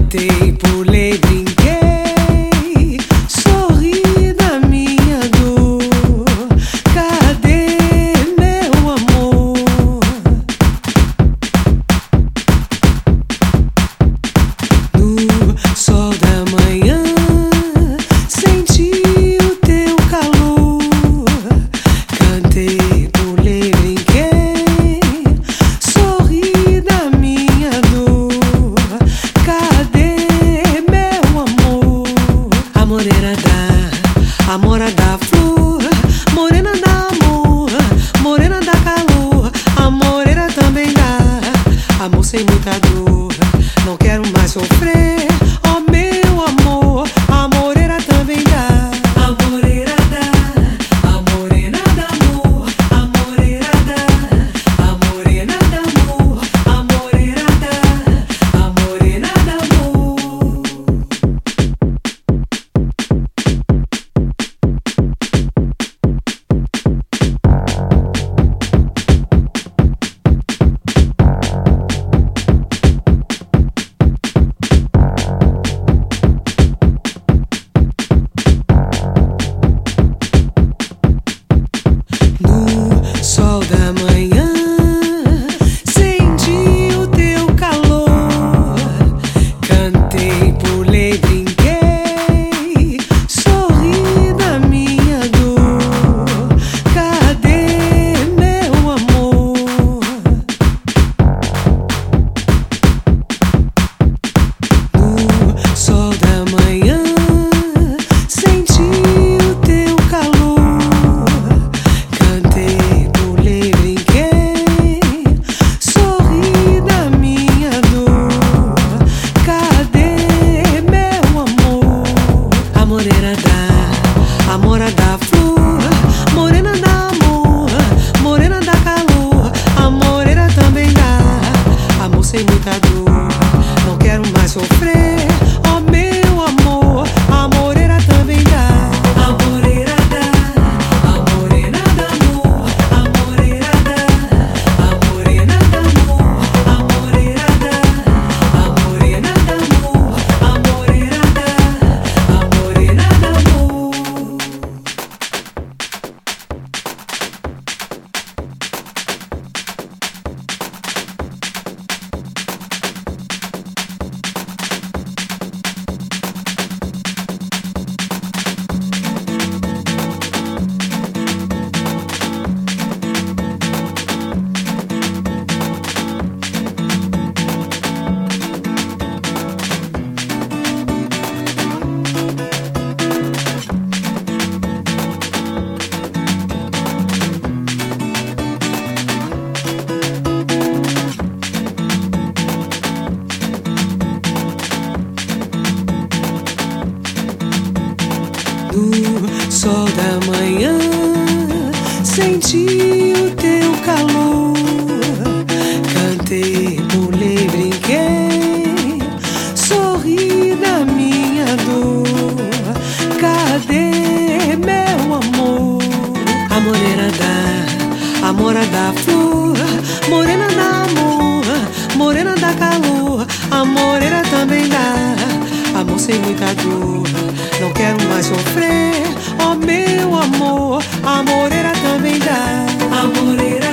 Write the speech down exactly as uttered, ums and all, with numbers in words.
Cantei, pulei, brinquei, sorri na minha dor. Cadê meu amor? No sol da manhã senti o teu calor. Cantei, pulei, brinquei, sorri na minha dor. Cadê meu amor? A morena da, a mora da flor, morena da amor, morena da calor. A morena também dá amor sem muita dor. Não quero mais sofrer, ó meu amor. A morena também dá. A morena dá, a morena dá amor. A morena dá, a morena dá amor. A morena dá, a morena dá amor. No sol da manhã senti o teu calor. Cantei, pulei, brinquei, sorri na minha dor. Cadê meu amor? No sol da manhã senti o teu calor. Cantei, pulei, brinquei, sorri na minha dor. Cadê meu amor? A morena da, a mora da flor, morena da amor, morena da calor. A morena também dá amor sem muita dor. Não quero mais sofrer, ó meu amor. A morena também dá. A morena dá, a morena dá amor. A morena dá, a morena dá amor. A morena dá, a morena dá amor. A morena dá, a morena dá amor. No sol da manhã senti o teu calor. Cantei, pulei, brinquei, sorri na minha dor. Cadê meu amor? A morena da, a mora da flor, morena da amor, morena da calor. A morena também dá amor sem muita dor. Não quero mais sofrer, ó meu amor. A morena também dá. A morena